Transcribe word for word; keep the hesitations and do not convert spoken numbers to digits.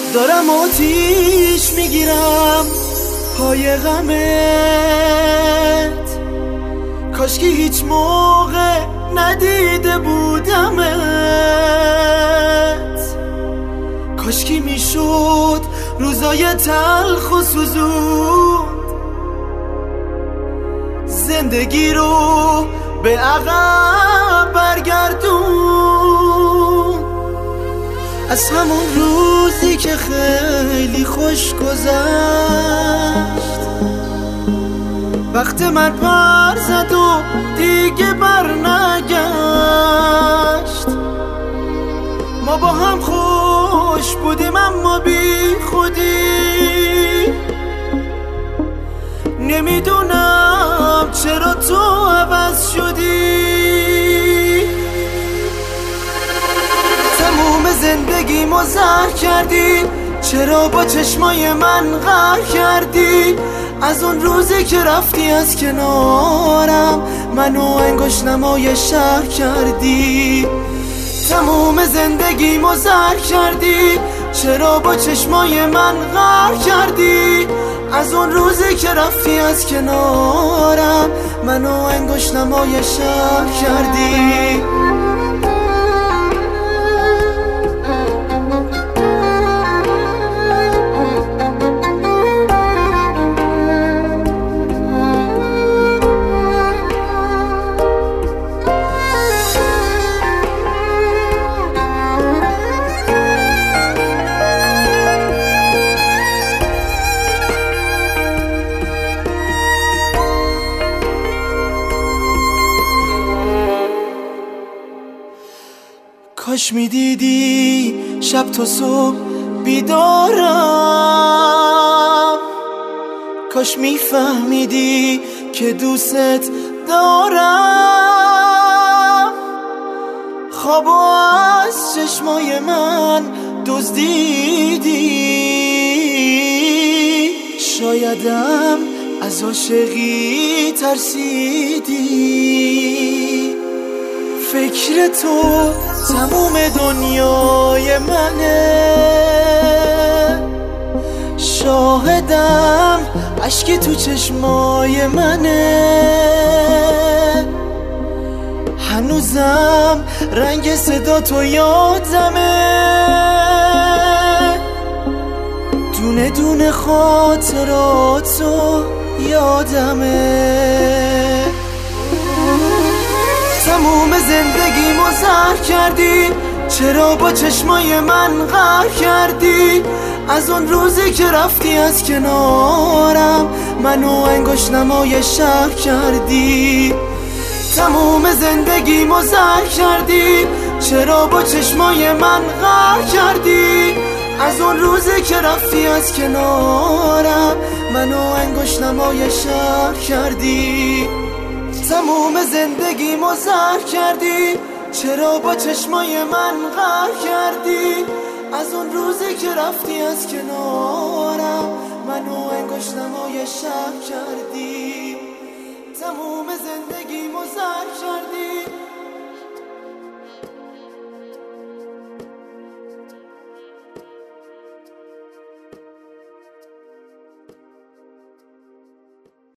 دارم آتیش میگیرم پای غمت، کاشکی هیچ موقع ندیده بودمت، کاشکی میشد روزای تلخ و سوزون زندگی رو به عقب برگردون. از همون روزی که خیلی خوش گذشت، وقت من پر زد و دیگه بر نگشت، ما با هم خوش بودیم اما بی خودی، نمیدونم چرا تو عوض شدی. تموم زندگیمو زهر کردی، چرا با چشمای من قهر کردی؟ از اون روزی که رفتی از کنارم منو انگشت نمای شهر کردی. تموم زندگیمو زهر کردی، چرا با چشمای من قهر کردی؟ از اون روزی که رفتی از کنارم منو انگشت نمای شهر کردی. کاش میدیدی شب تا صبح بیدارم، کاش میفهمیدی که دوست دارم. خوابو از چشمای من دزدیدی، شایدم از عاشقی ترسیدی. فکر تو تموم دنیای منه، شاهدم اشکی تو چشمای منه، هنوزم رنگ صدا تو یادمه، دونه دونه خاطراتو یادمه. تموم زندگیمو زهر کردی، چرا با چشمای من قهر کردی؟ از اون روزی که رفتی از کنارم منو انگشت نمای شهر کردی. تموم زندگیمو زهر کردی، چرا با چشمای من قهر کردی؟ از اون روزی که رفتی از کنارم منو انگشت نمای شهر کردی. تموم زندگیمو زهر کردی، چرا با چشمای من قهر کردی؟ از اون روزی که رفتی از کنارم منو انگشت نمای شهر کردی. تموم زندگیمو زهر کردی،